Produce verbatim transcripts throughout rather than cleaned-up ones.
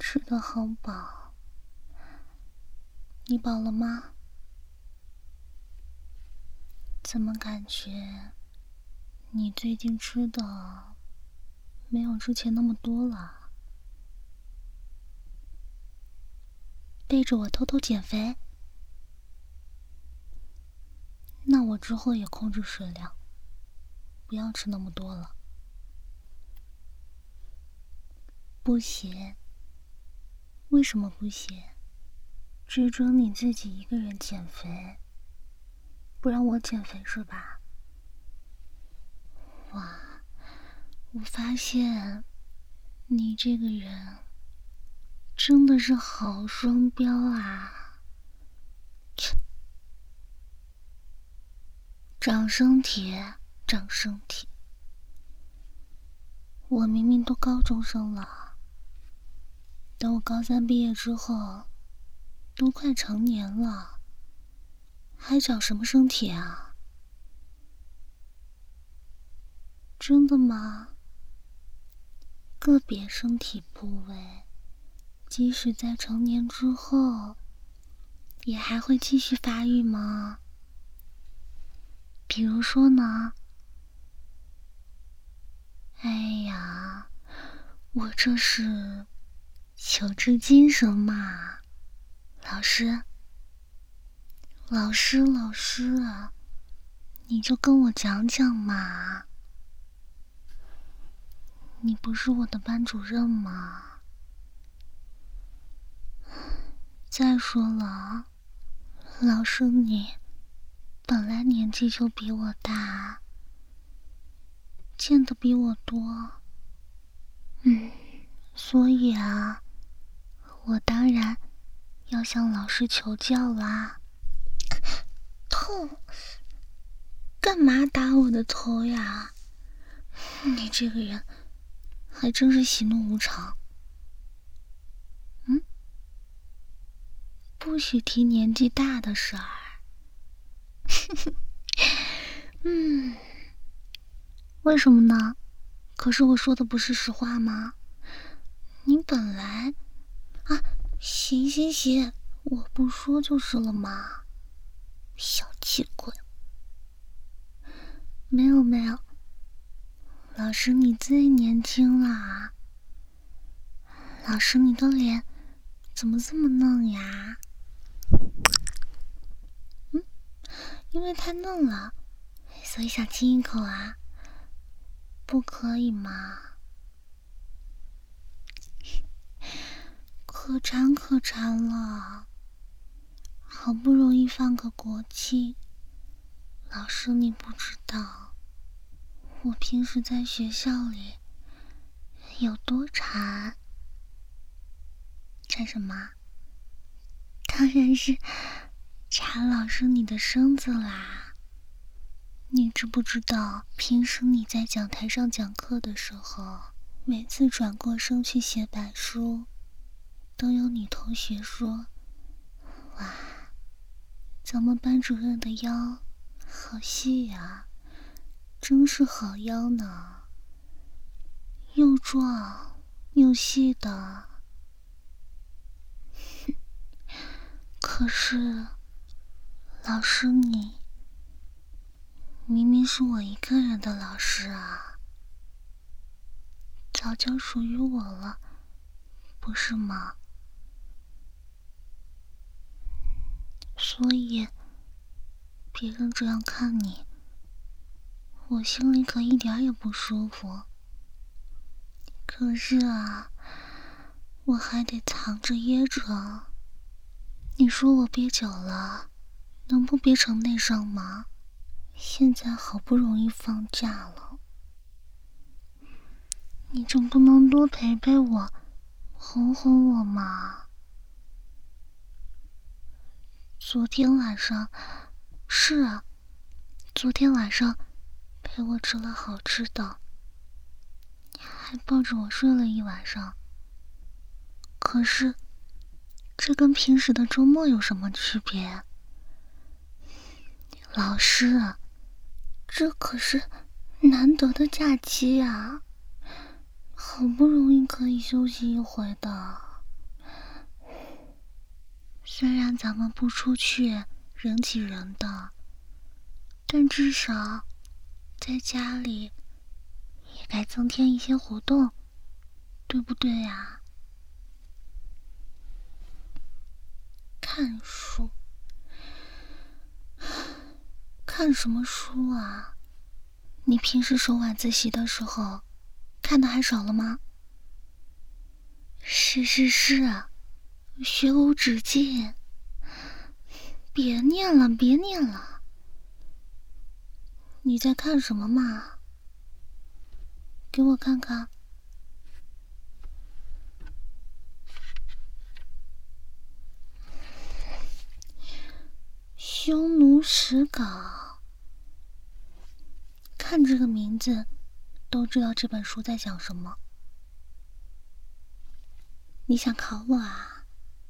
吃得好饱，你饱了吗？怎么感觉你最近吃的没有之前那么多了？背着我偷偷减肥？那我之后也控制食量，不要吃那么多了。不行。为什么不行？只准你自己一个人减肥，不让我减肥是吧？哇，我发现你这个人真的是好双标啊！切，长身体，长身体。我明明都高中生了，等我高三毕业之后，都快成年了，还长什么身体啊？真的吗？个别身体部位，即使在成年之后，也还会继续发育吗？比如说呢？哎呀，我这是求知精神嘛，老师，老师，老师啊，你就跟我讲讲嘛。你不是我的班主任吗？再说了，老师你本来年纪就比我大，见得比我多，嗯，所以啊，我当然要向老师求教啦。痛！干嘛打我的头呀？你这个人还真是喜怒无常。嗯，不许提年纪大的事儿。嗯，为什么呢？可是我说的不是实话吗？你本来……啊，行行行，我不说就是了嘛。小气鬼。没有没有，老师你最年轻啦。老师你的脸怎么这么嫩呀？嗯，因为太嫩了，所以想亲一口啊。不可以吗？可馋可馋了，好不容易放个国庆，老师你不知道，我平时在学校里有多馋。馋什么？当然是馋老师你的身子啦。你知不知道，平时你在讲台上讲课的时候，每次转过身去写板书，都有女同学说：“哇，咱们班主任的腰好细呀，真是好腰呢，又壮又细的。”可是，老师你明明是我一个人的老师啊，早就属于我了，不是吗？所以，别人这样看你，我心里可一点也不舒服。可是啊，我还得藏着掖着。你说我憋久了，能不憋成内伤吗？现在好不容易放假了，你总不能多陪陪我，哄哄我嘛。昨天晚上，是啊，昨天晚上陪我吃了好吃的，还抱着我睡了一晚上。可是，这跟平时的周末有什么区别？老师，这可是难得的假期啊，好不容易可以休息一回的。 虽然咱们不出去人挤人的，但至少在家里也该增添一些活动，对不对呀？看书？看什么书啊？你平时守晚自习的时候看的还少了吗？是是是，学无止境。别念了，别念了。你在看什么嘛？给我看看。匈奴史稿。看这个名字，都知道这本书在讲什么。你想考我啊？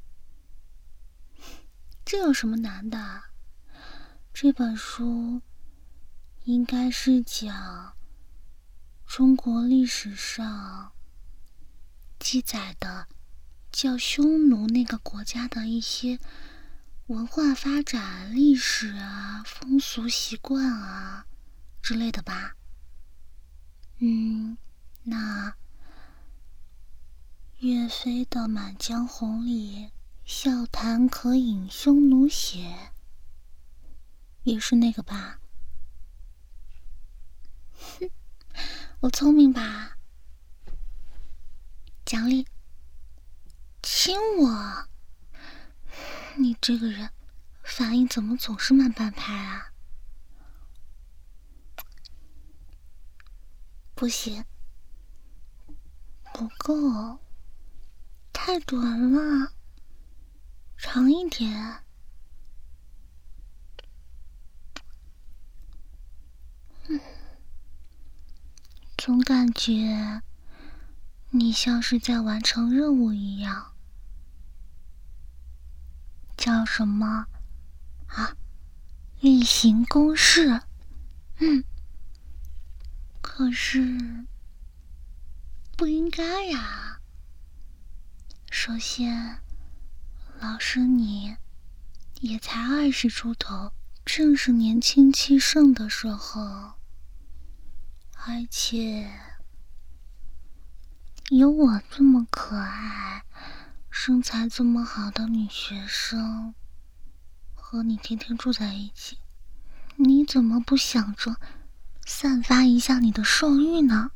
这有什么难的？这本书应该是讲中国历史上记载的叫匈奴那个国家的一些文化发展、历史啊、风俗习惯啊之类的吧。嗯，那岳飞的《满江红》里笑谈可饮匈奴血，也是那个吧？哼，我聪明吧？奖励，亲我。你这个人反应怎么总是慢半拍啊？不行，不够，太短了，长一点。嗯，总感觉你像是在完成任务一样。叫什么啊？例行公事。嗯，可是不应该呀。首先，老师你也才二十出头，正是年轻气盛的时候，而且有我这么可爱、身材这么好的女学生和你天天住在一起，你怎么不想着散发一下你的兽欲呢？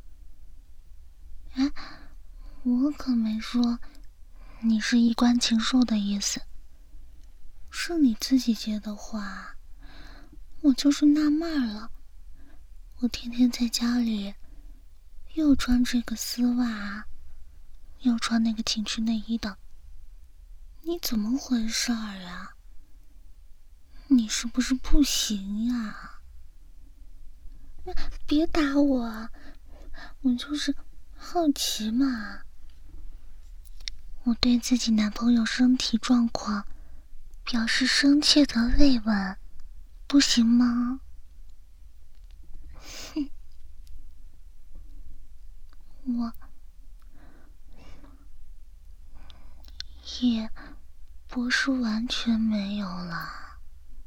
哎，我可没说你是衣冠禽兽的意思，是你自己接的话，我就是纳闷了。我天天在家里又穿这个丝袜，又穿那个情趣内衣的，你怎么回事儿啊？你是不是不行呀？别打我，我就是好奇嘛。我对自己男朋友身体状况表示深切的慰问，不行吗？哼，我也不是完全没有啦。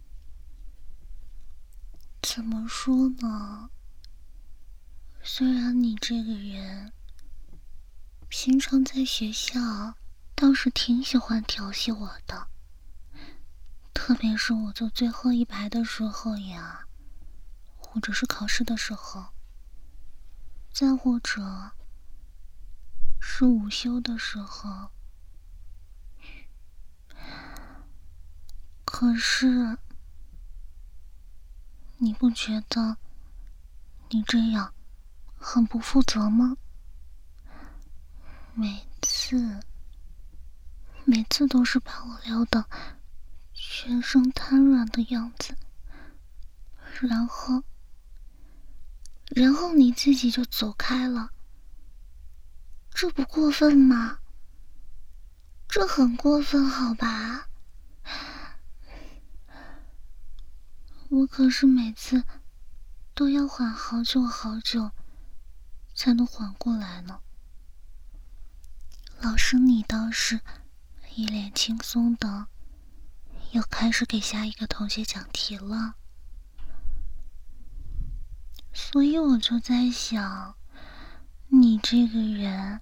怎么说呢？虽然你这个人平常在学校倒是挺喜欢调戏我的，特别是我坐最后一排的时候呀，或者是考试的时候，再或者是午休的时候。可是你不觉得你这样很不负责吗？每次每次都是把我撩得全身瘫软的样子，然后然后你自己就走开了，这不过分吗？这很过分好吧？我可是每次都要缓好久好久才能缓过来呢。老师你倒是一脸轻松的又开始给下一个同学讲题了。所以我就在想，你这个人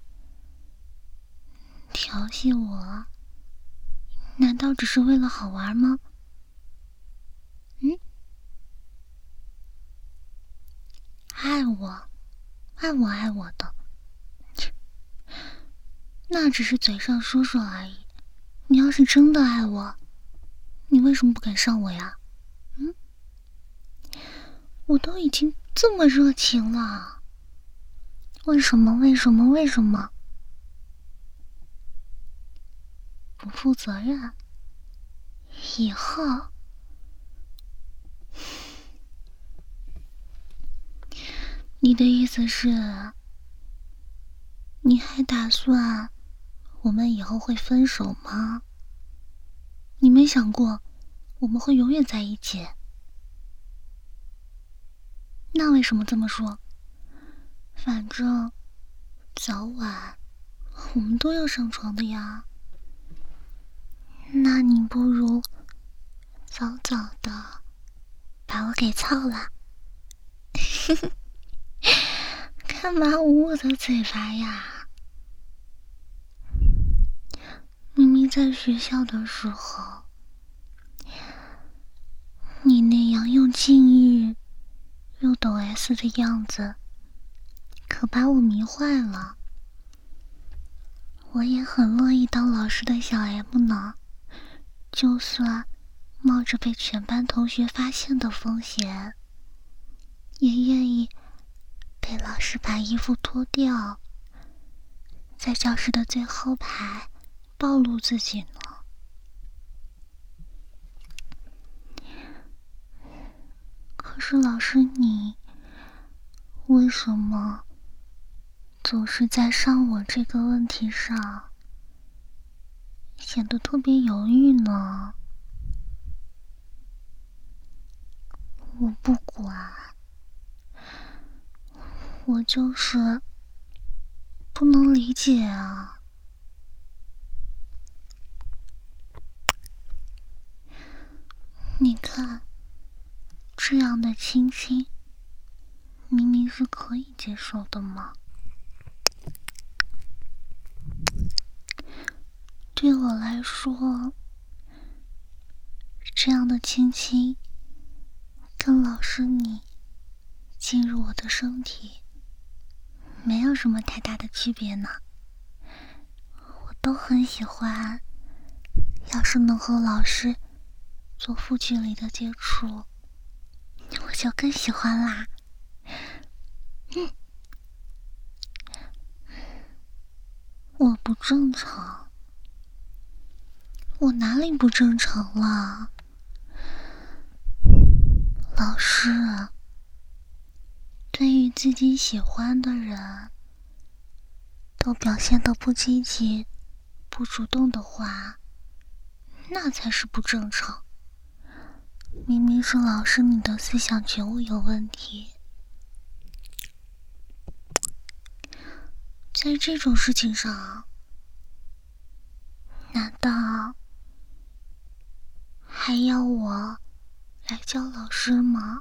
调戏我，难道只是为了好玩吗？嗯？爱我，爱我爱我的，那只是嘴上说说而已。你要是真的爱我，你为什么不敢上我呀？嗯？我都已经这么热情了，为什么？为什么？为什么？不负责任？以后你的意思是，你还打算我们以后会分手吗？你没想过我们会永远在一起？那为什么这么说？反正早晚我们都要上床的呀。那你不如早早的把我给操了。干嘛捂我的嘴巴呀？明明在学校的时候，你那样又禁欲又抖 S 的样子，可把我迷坏了。我也很乐意当老师的小 M 呢，就算冒着被全班同学发现的风险，也愿意给老师把衣服脱掉，在教室的最后排暴露自己呢。可是老师你为什么总是在上我这个问题上显得特别犹豫呢？我不管，我就是不能理解啊。你看，这样的亲亲明明是可以接受的嘛。对我来说，这样的亲亲跟老师你进入我的身体没有什么太大的区别呢。我都很喜欢，要是能和老师做负距离的接触，我就更喜欢啦。嗯，我不正常，我哪里不正常了？老师，对于自己喜欢的人都表现得不积极、不主动的话，那才是不正常。明明是老师你的思想觉悟有问题，在这种事情上，难道还要我来教老师吗？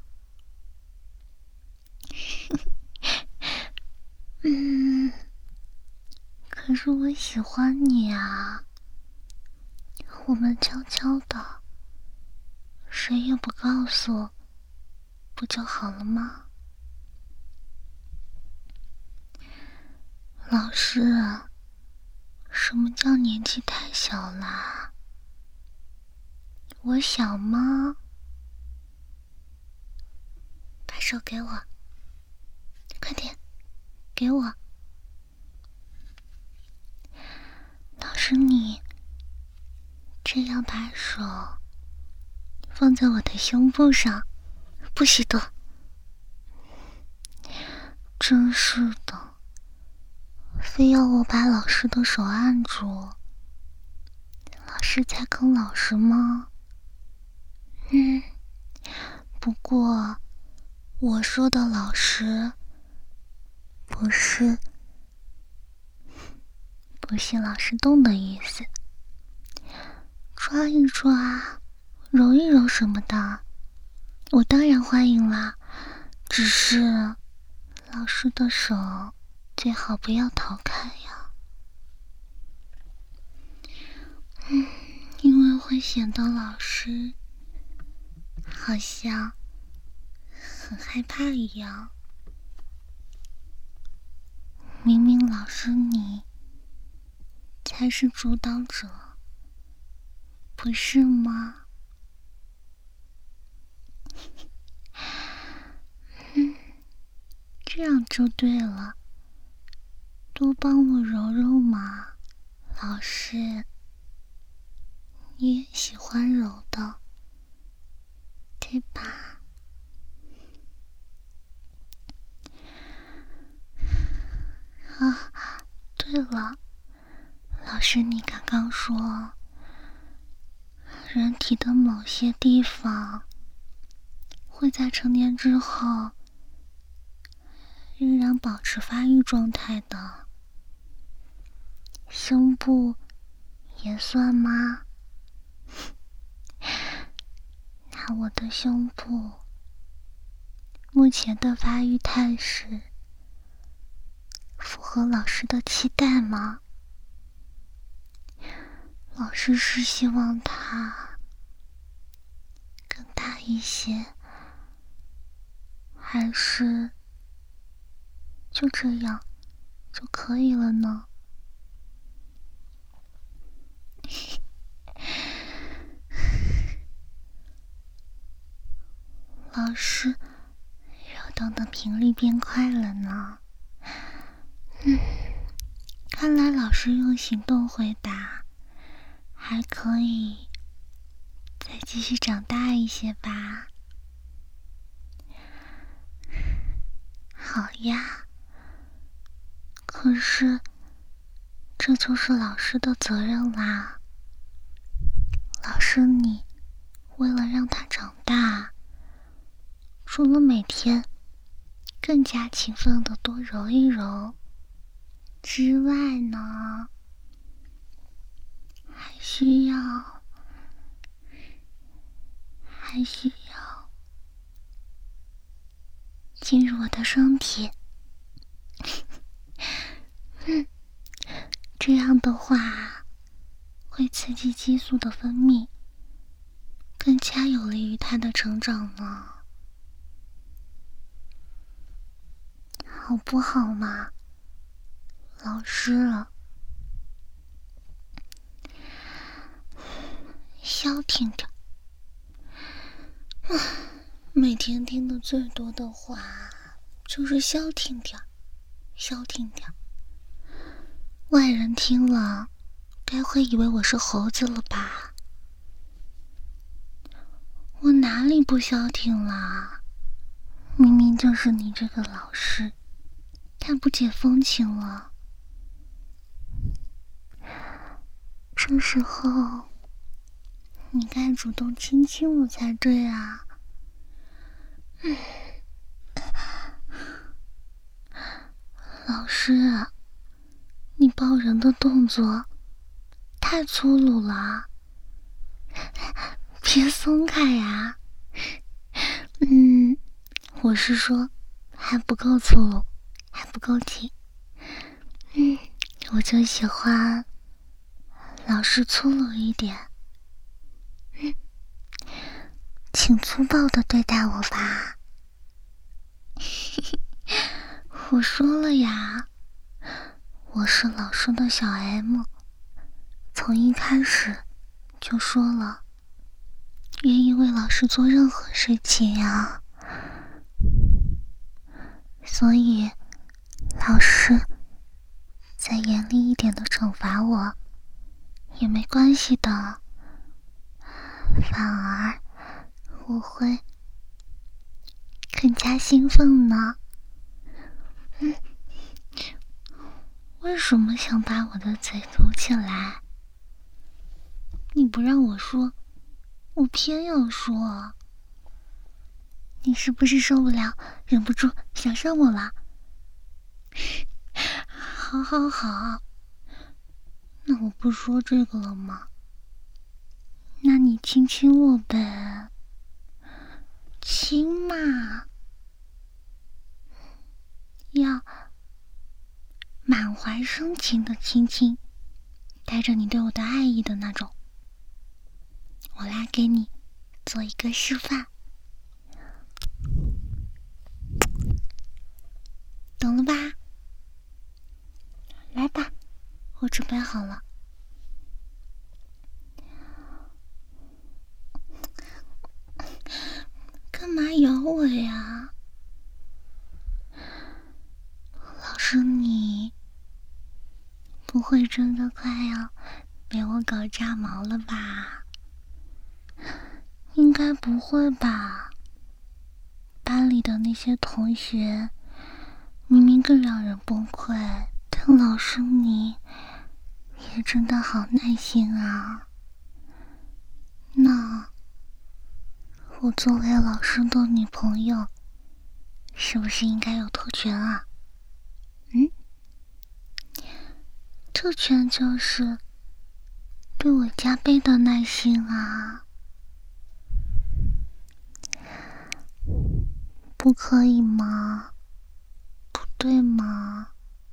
嗯，可是我喜欢你啊，我们悄悄的，谁也不告诉，不就好了吗？老师，什么叫年纪太小啦？我小吗？把手给我，快点，给我。老师你这样把手放在我的胸部上，不许动。真是的，非要我把老师的手按住，老师才肯老实吗？嗯，不过我说的老实不是不许老师动的意思，抓一抓揉一揉什么的，我当然欢迎啦。只是老师的手最好不要逃开呀。嗯，因为会显得老师好像很害怕一样。明明老师你才是主导者，不是吗？嗯，这样就对了，多帮我揉揉嘛，老师。你也喜欢揉的，对吧？啊，对了，老师，你刚刚说，人体的某些地方会在成年之后仍然保持发育状态的，胸部也算吗？那我的胸部目前的发育态势符合老师的期待吗？老师是希望它更大一些，还是就这样就可以了呢？老师揉动的频率变快了呢。嗯，看来老师用行动回答还可以再继续长大一些吧。好呀，可是这就是老师的责任啦。老师你为了让他长大，除了每天更加勤奋的多揉一揉之外呢，还需要还需要进入我的身体。嗯，这样的话会刺激激素的分泌，更加有利于他的成长呢，好不好嘛，老师？消停点。每天听的最多的话就是消停点，消停点。外人听了该会以为我是猴子了吧？我哪里不消停啦？明明就是你这个老师太不解风情了。这时候你该主动亲亲我才对啊。嗯，老师，你抱人的动作太粗鲁了，别松开呀。嗯，我是说还不够粗鲁，还不够紧。嗯，我就喜欢老师粗鲁一点。嗯，请粗暴的对待我吧。我说了呀，我是老师的小 M， 从一开始就说了，愿意为老师做任何事情呀。所以老师再严厉一点的惩罚我也没关系的，反而我会更加兴奋呢。嗯，为什么想把我的嘴堵起来？你不让我说，我偏要说。你是不是受不了，忍不住想上我了？好好好，那我不说这个了吗？那你亲亲我呗，亲嘛，要满怀深情的亲亲，带着你对我的爱意的那种。我来给你做一个示范，懂了吧？来吧，我准备好了。干嘛咬我呀？老师，你不会真的快要被我搞炸毛了吧？应该不会吧？班里的那些同学明明更让人崩溃，但老师你也真的好耐心啊。那我作为老师的女朋友，是不是应该有特权啊？嗯？特权就是对我加倍的耐心啊。不可以吗？不对吗？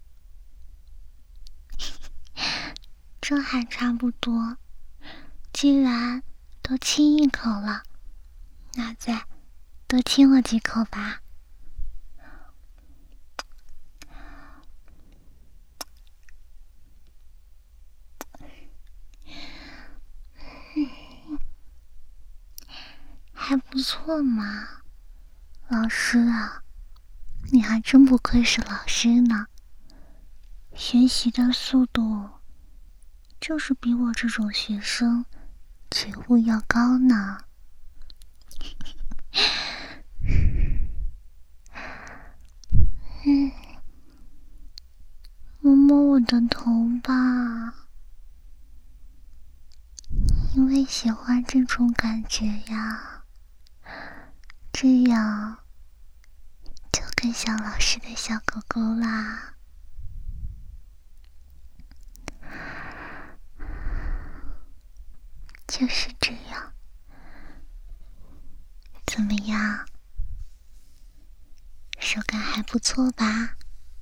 这还差不多。既然都亲一口了，那再多亲我几口吧。还不错嘛，老师啊，你还真不愧是老师呢，学习的速度就是比我这种学生觉悟要高呢。嗯，摸摸我的头吧，因为喜欢这种感觉呀，这样就更像老师的小狗狗啦。就是这样，怎么样？手感还不错吧？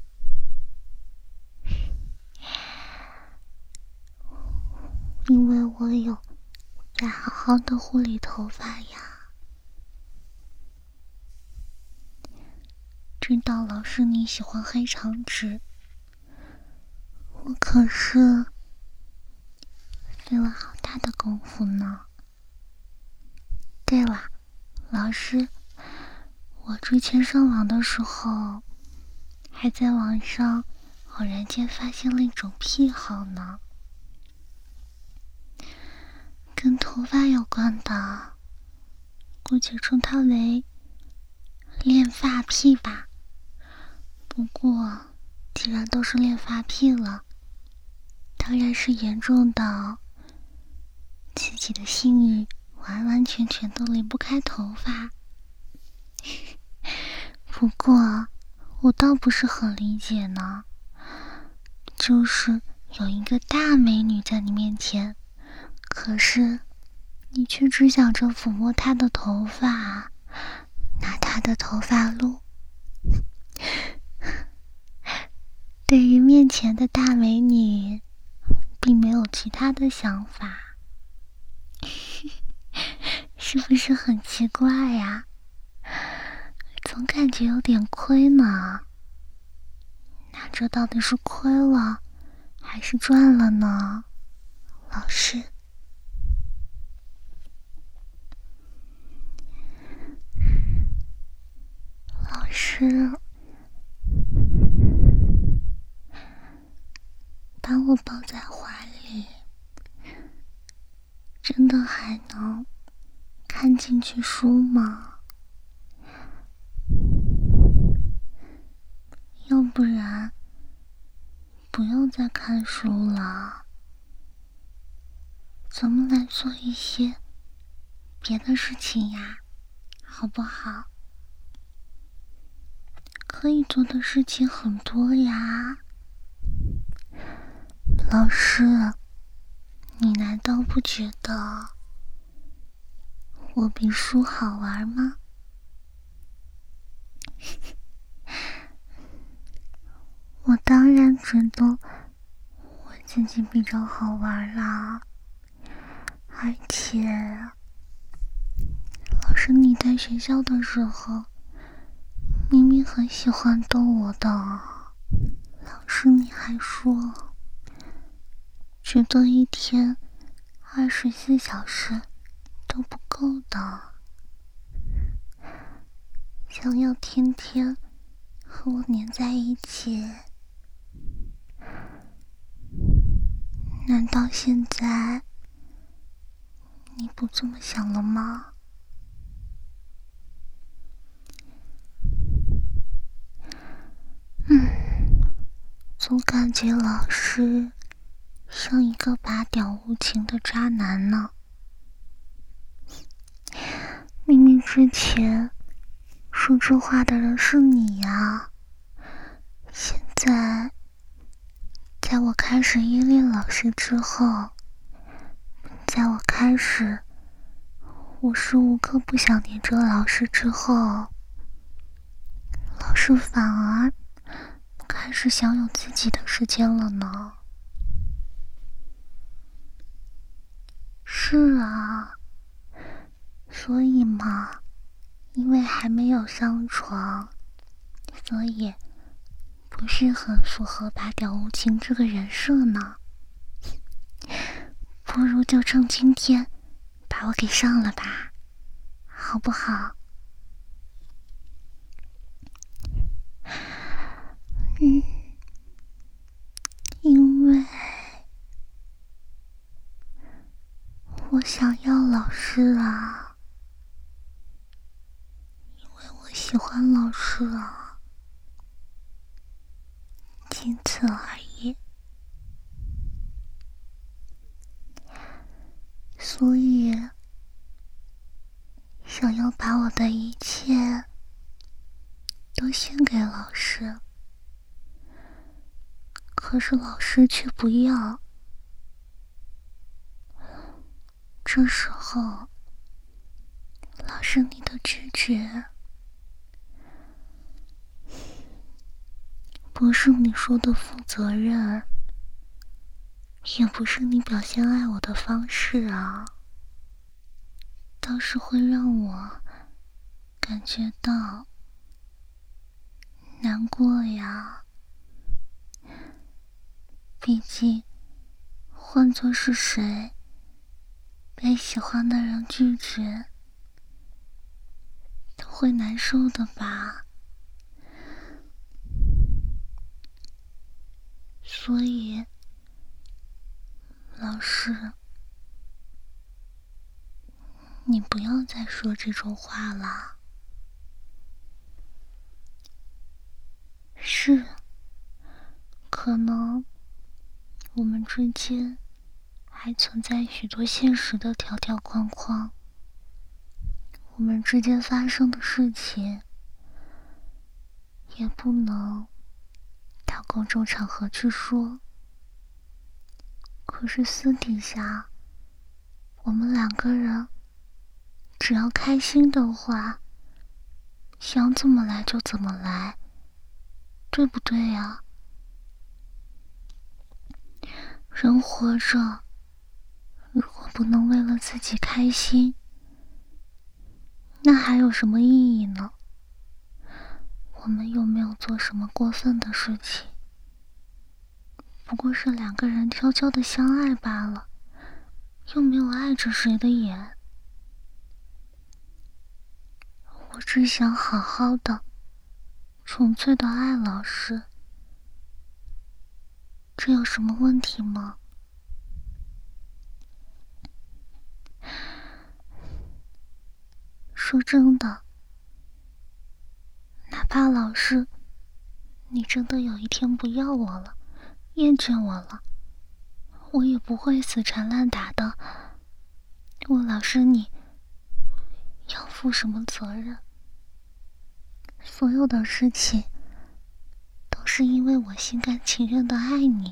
因为我有在好好的护理头发呀。知道老师你喜欢黑长直，我可是费了好大的功夫呢。对了，老师，我之前上网的时候，还在网上偶然间发现了一种癖好呢，跟头发有关的，姑且称它为恋发癖吧。不过，既然都是恋发癖了，当然是严重到自己的性欲完完全全都离不开头发。不过，我倒不是很理解呢，就是有一个大美女在你面前，可是你却只想着抚摸她的头发，拿她的头发撸。对于面前的大美女，并没有其他的想法，是不是很奇怪呀？总感觉有点亏呢。那这到底是亏了，还是赚了呢？老师，老师，把我抱在怀里，真的还能看进去书吗？要不然不用再看书了，咱们来做一些别的事情呀，好不好？可以做的事情很多呀。老师，你难道不觉得我比书好玩吗？我当然觉得我自己比较好玩啦，而且老师你在学校的时候明明很喜欢逗我的，老师你还说觉得一天二十四小时都不够的，想要天天和我黏在一起。难道现在你不这么想了吗？嗯，总感觉老师像一个拔屌无情的渣男呢。明明之前说这话的人是你呀，现在在我开始依恋老师之后，在我开始无时无刻不想黏着老师之后，老师反而开始想有自己的时间了呢。是啊，所以嘛，因为还没有上床，所以不是很符合拔屌无情这个人设呢。不如就趁今天把我给上了吧，好不好？嗯，因为我想要老师啊，因为我喜欢老师啊，仅此而已。所以想要把我的一切都献给老师，可是老师却不要。这时候，老师你的拒绝，不是你说的负责任，也不是你表现爱我的方式啊，倒是会让我感觉到难过呀。毕竟换作是谁被喜欢的人拒绝都会难受的吧。所以老师你不要再说这种话了。是，可能我们之间还存在许多现实的条条框框，我们之间发生的事情也不能到公众场合去说，可是私底下我们两个人只要开心的话，想怎么来就怎么来，对不对呀？人活着，如果不能为了自己开心，那还有什么意义呢？我们又没有做什么过分的事情，不过是两个人悄悄的相爱罢了，又没有碍着谁的眼。我只想好好的纯粹的爱老师，这有什么问题吗？说真的，哪怕老师你真的有一天不要我了，厌倦我了，我也不会死缠烂打的问老师你要负什么责任。所有的事情都是因为我心甘情愿的爱你，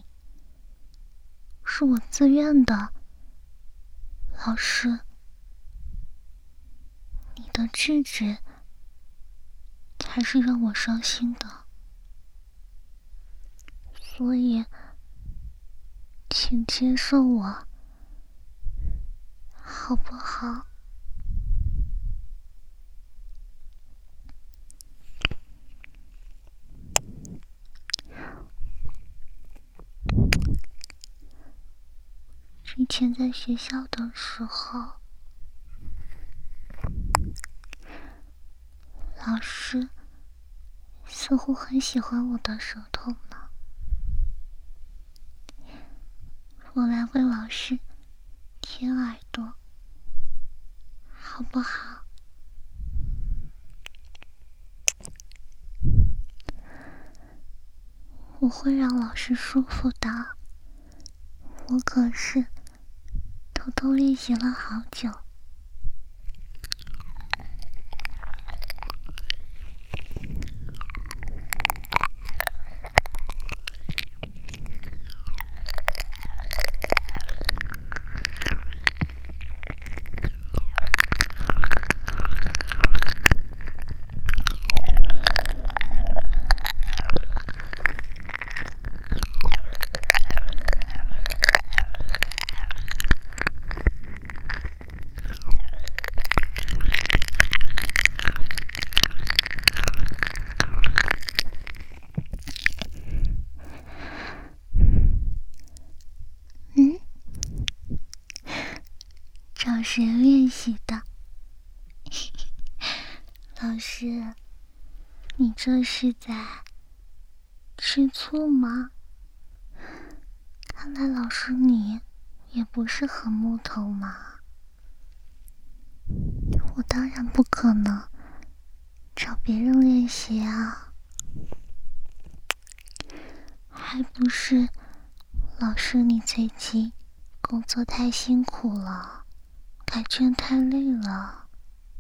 是我自愿的。老师的制止才是让我伤心的，所以请接受我，好不好？之前在学校的时候，老师似乎很喜欢我的舌头呢。我来为老师舔耳朵，好不好？我会让老师舒服的，我可是偷偷练习了好久。找谁练习的？老师，你这是在吃醋吗？看来老师你也不是很木头嘛。我当然不可能找别人练习啊，还不是老师你最近工作太辛苦了，改卷太累了，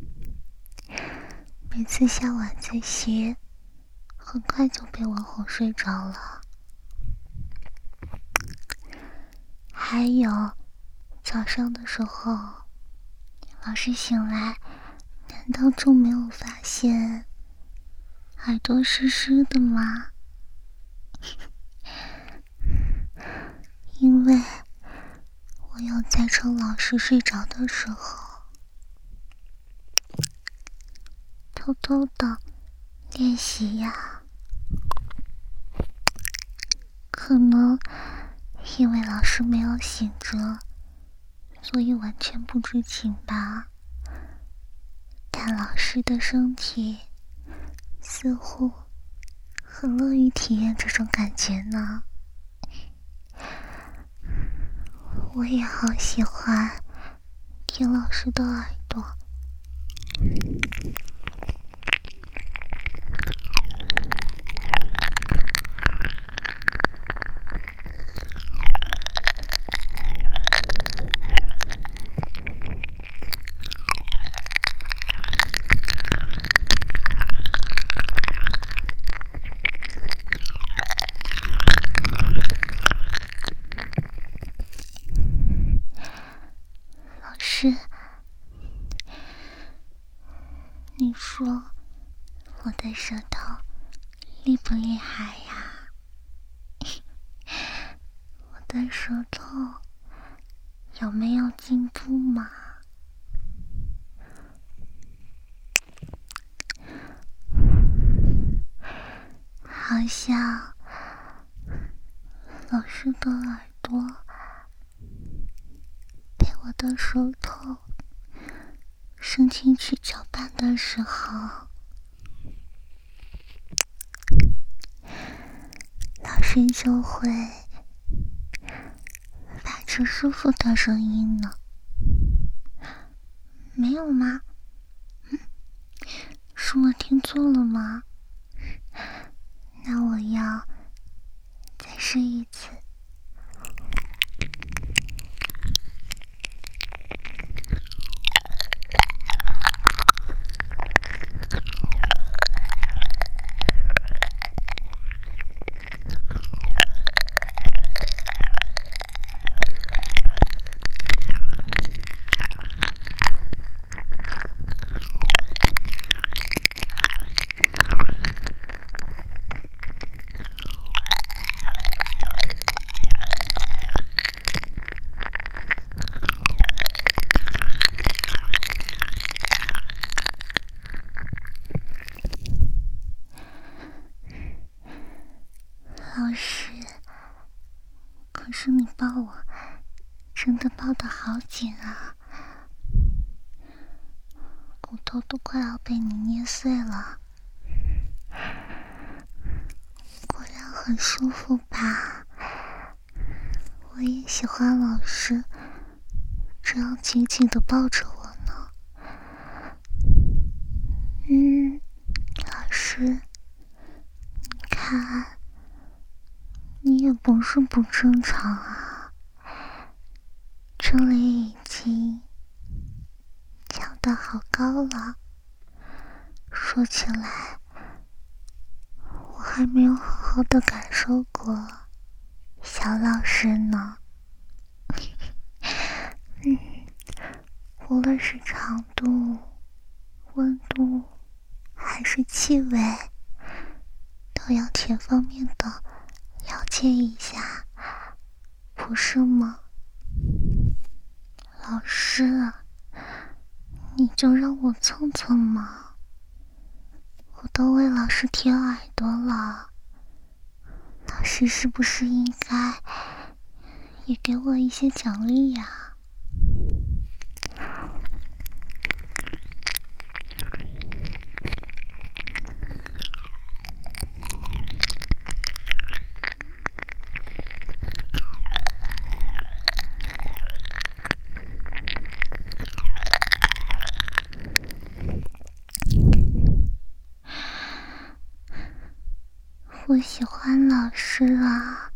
每次下晚自习很快就被我哄睡着了。还有早上的时候，老师醒来，难道就没有发现耳朵湿湿的吗？因为我有在趁老师睡着的时候，偷偷的练习呀。可能因为老师没有醒着，所以完全不知情吧。但老师的身体似乎很乐于体验这种感觉呢。我也好喜欢舔老师的耳朵。是，你说我的舌头厉不厉害呀？我的舌头有没有进步吗？好像老师的耳朵我的手头伸进去搅拌的时候，老师就会发出舒服的声音呢。没有吗？嗯，是我听错了吗？那我要再试一次。 抱我，真的抱得好紧啊，骨头都快要被你捏碎了。果然很舒服吧？我也喜欢老师这样紧紧地抱着我呢。嗯，老师，你看，你也不是不正常啊，这里已经翘得好高了。说起来，我还没有好好的感受过小老师呢。嗯，无论是长度、温度还是气味，都要全方面的了解一下，不是吗？老师，你就让我蹭蹭嘛，我都为老师贴耳朵了，老师是不是应该也给我一些奖励呀？我喜欢老师啊，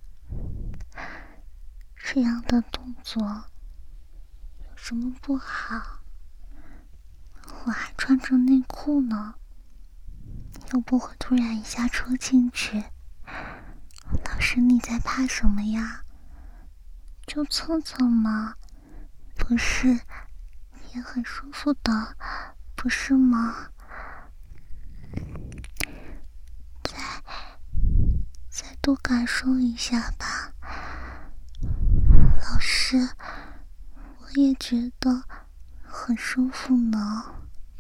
这样的动作有什么不好？我还穿着内裤呢，又不会突然一下戳进去。老师，你在怕什么呀？就蹭蹭嘛，不是也很舒服的，不是吗？再再多感受一下吧。老师，我也觉得很舒服呢。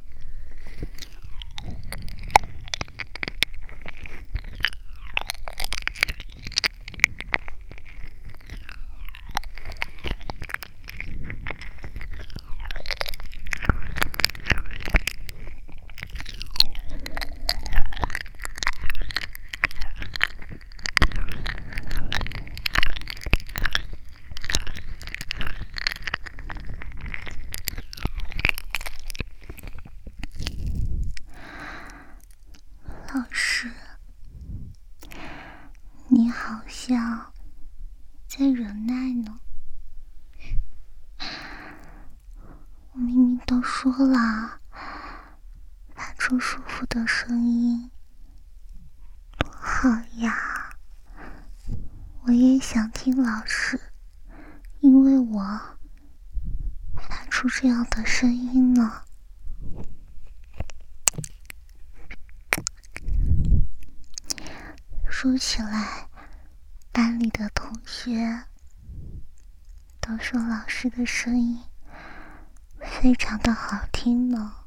老师，你好像在忍耐呢。我明明都说了，发出舒服的声音多好呀！我也想听老师因为我发出这样的声音呢。说起来，班里的同学都说老师的声音非常的好听呢，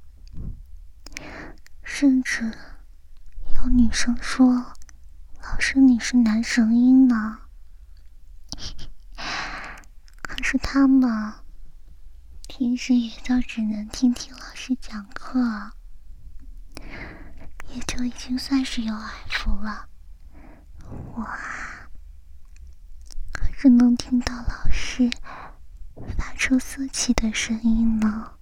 甚至有女生说老师你是男神音呢。可是他们平时也就只能听听老师讲课，也就已经算是有耳福了。我啊，可是能听到老师发出色气的声音呢。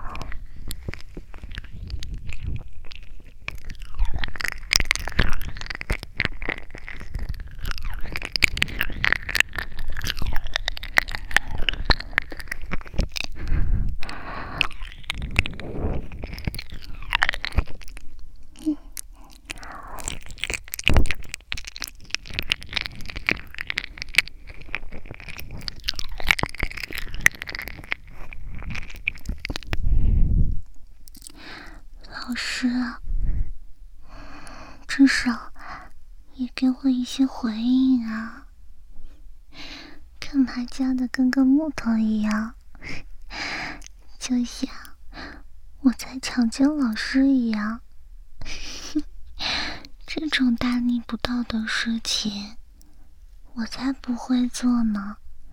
老师，至少也给我一些回应啊！干嘛夹得跟个木头一样？就像我在强奸老师一样。这种大逆不道的事情，我才不会做呢。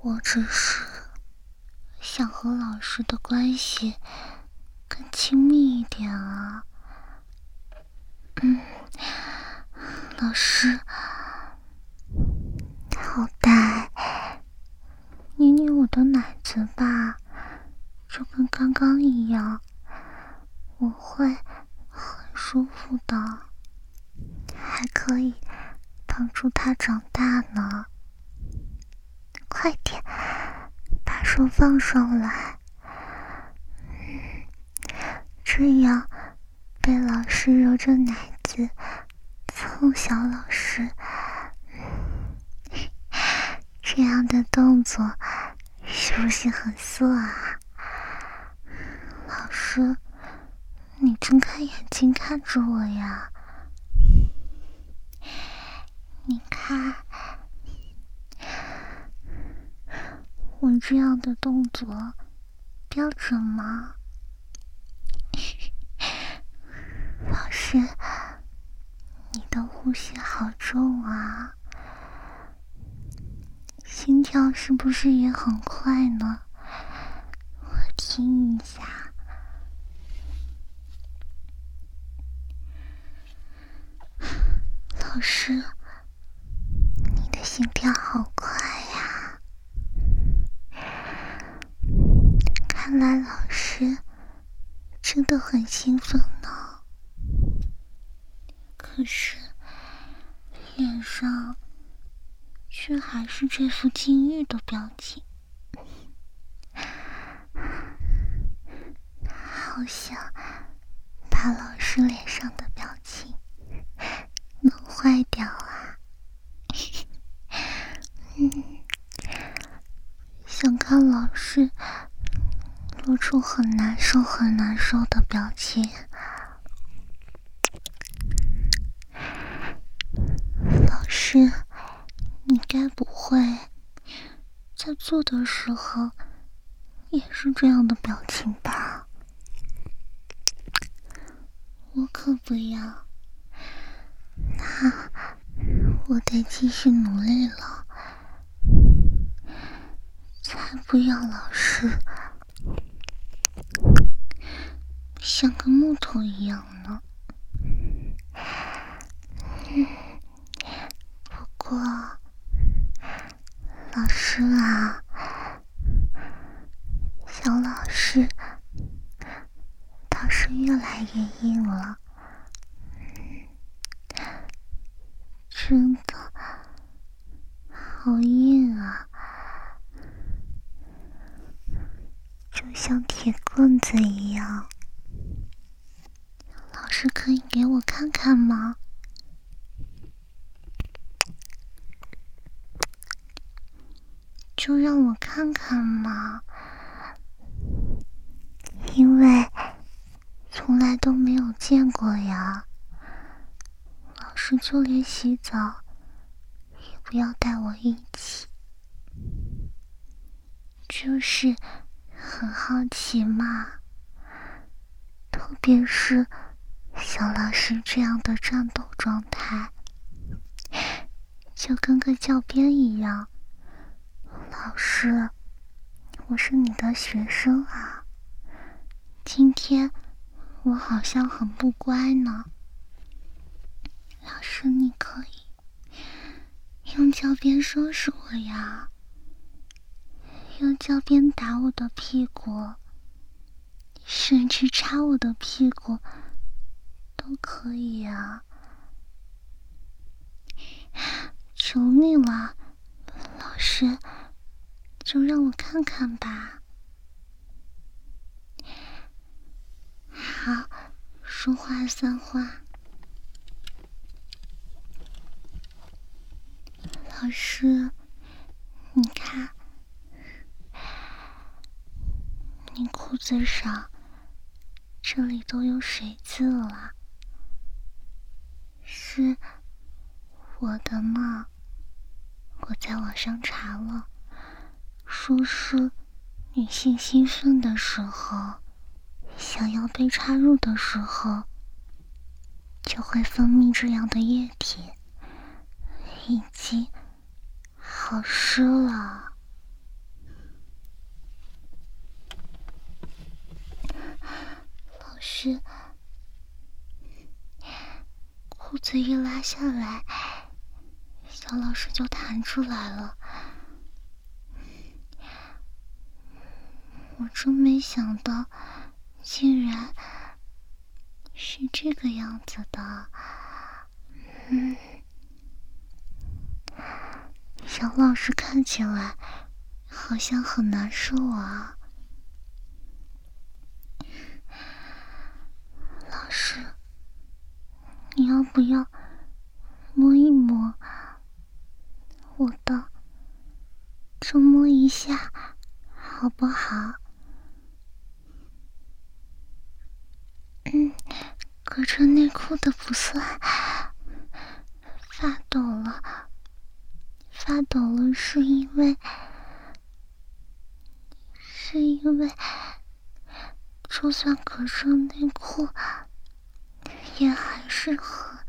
我只是想和老师的关系更亲密一点啊。嗯，老师，好大，捏捏我的奶子吧，就跟刚刚一样，我会很舒服的，还可以帮助他长大呢。快点，把手放上来，这样被老师揉着奶子蹭小老师，这样的动作是不是很色啊？老师，你睁开眼睛看着我呀。你看，我这样的动作标准吗？老师，你的呼吸好重啊，心跳是不是也很快呢？我听一下。老师，你的心跳好快呀！看来老师真的很兴奋呢。可是脸上却还是这副禁欲的表情，好想把老师脸上的表情弄坏掉啊！嗯，想看老师露出很难受很难受的表情。老师，你该不会在做的时候也是这样的表情吧？我可不要，那我得继续努力了，才不要老师像个木头一样呢。嗯，不过老师啊，小老师倒是越来越硬了，真的好硬啊，就像铁棍子一样。老师可以给我看看吗？就让我看看嘛，因为从来都没有见过呀。老师就连洗澡也不要带我一起，就是很好奇嘛。特别是小老师这样的战斗状态，就跟个教鞭一样。老师，我是你的学生啊，今天我好像很不乖呢。老师，你可以用教鞭收拾我呀，用教鞭打我的屁股，甚至插我的屁股都可以啊。求你了，老师，就让我看看吧。好，说话算话。老师，你看，你裤子上这里都有水渍了，是我的吗？我在网上查了，说是女性兴奋的时候，想要被插入的时候，就会分泌这样的液体，已经好湿了。 是裤子一拉下来，小老师就弹出来了。我真没想到，竟然是这个样子的。嗯，小老师看起来好像很难受啊。老师，你要不要摸一摸我的，就摸一下好不好？嗯，隔着内裤的不算，发抖了，发抖了是因为，是因为，就算隔着内裤，也还是很，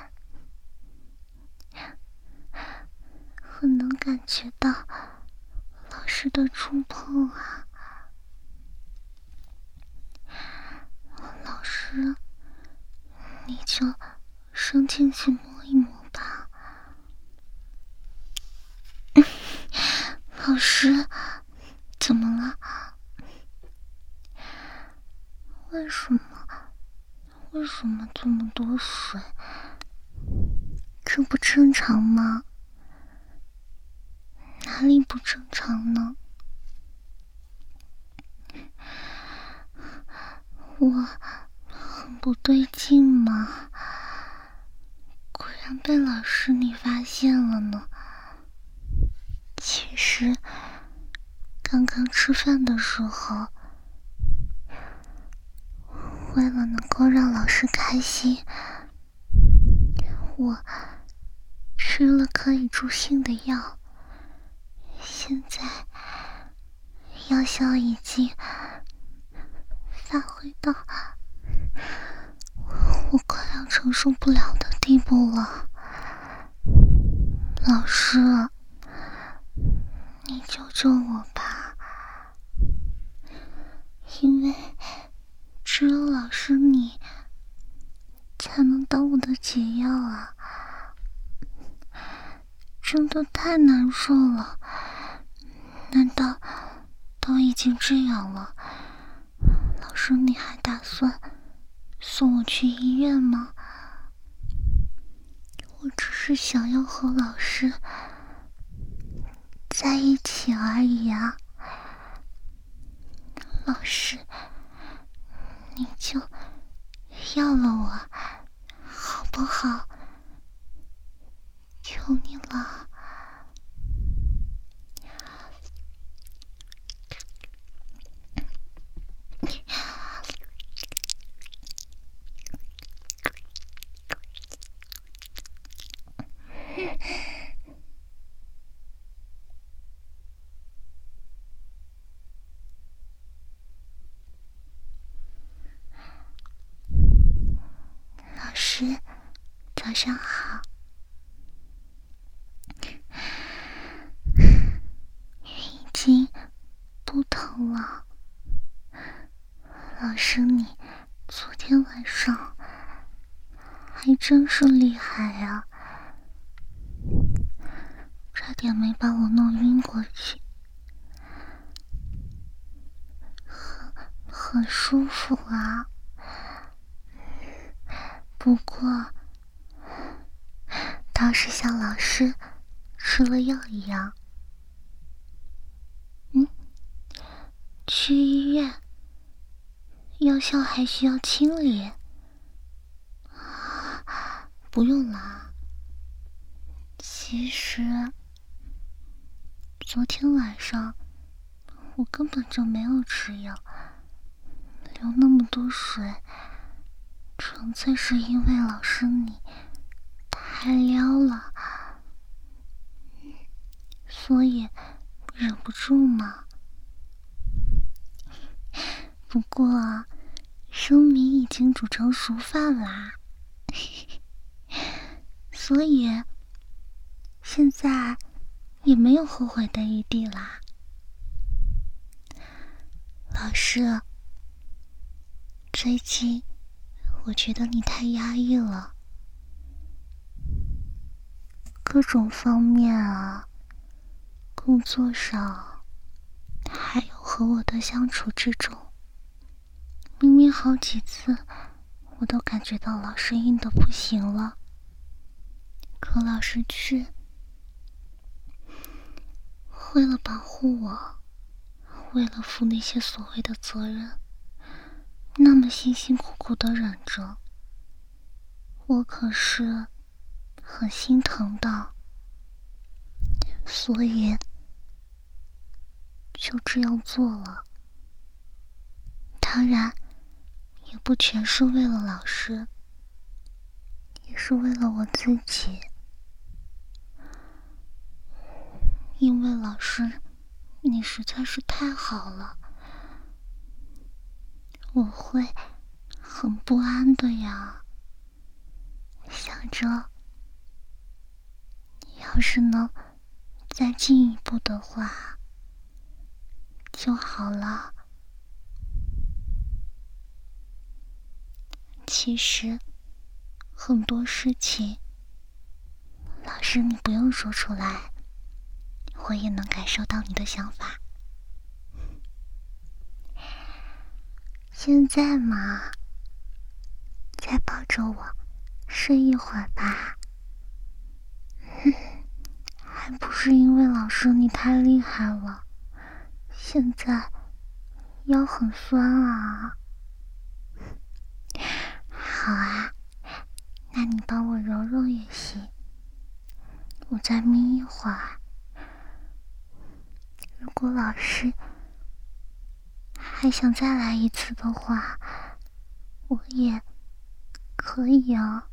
很能感觉到老师的触碰啊。老师，你就伸进去摸一摸吧。老师，怎么了？为什么？为什么这么多水？这不正常吗？哪里不正常呢？我很不对劲吗？果然被老师你发现了呢。其实，刚刚吃饭的时候，为了能够让老师开心，我吃了可以助兴的药。现在药效已经发挥到我快要承受不了的地步了。老师，你救救我吧，因为只有老师你才能当我的解药啊，真的太难受了。难道都已经这样了，老师你还打算送我去医院吗？我只是想要和老师在一起而已啊。老师，你就要了我好不好？求你了。老师，早上好。已经不疼了。老师你昨天晚上还真是厉害呀，差点没把我弄晕过去。很很舒服啊，不过倒是像老师吃了药一样。嗯，去医院，药效还需要清理？不用啦。其实昨天晚上我根本就没有吃药，流那么多水，纯粹是因为老师你太撩了，所以忍不住嘛。不过生米已经煮成熟饭啦，所以现在也没有后悔的余地啦。老师， 最近我觉得你太压抑了，各种方面啊，工作上，还有和我的相处之中，明明好几次我都感觉到老师硬的不行了，可老师却为了保护我，为了负那些所谓的责任，那么辛辛苦苦的忍着，我可是很心疼的，所以就这样做了。当然也不全是为了老师，也是为了我自己。因为老师你实在是太好了，我会很不安的呀，想着要是能再进一步的话就好了。其实很多事情老师你不用说出来，我也能感受到你的想法。现在嘛，再抱着我睡一会儿吧。还不是因为老师你太厉害了，现在腰很酸啊。好啊，那你帮我揉揉也行，我再眯一会儿。如果老师还想再来一次的话，我也可以啊。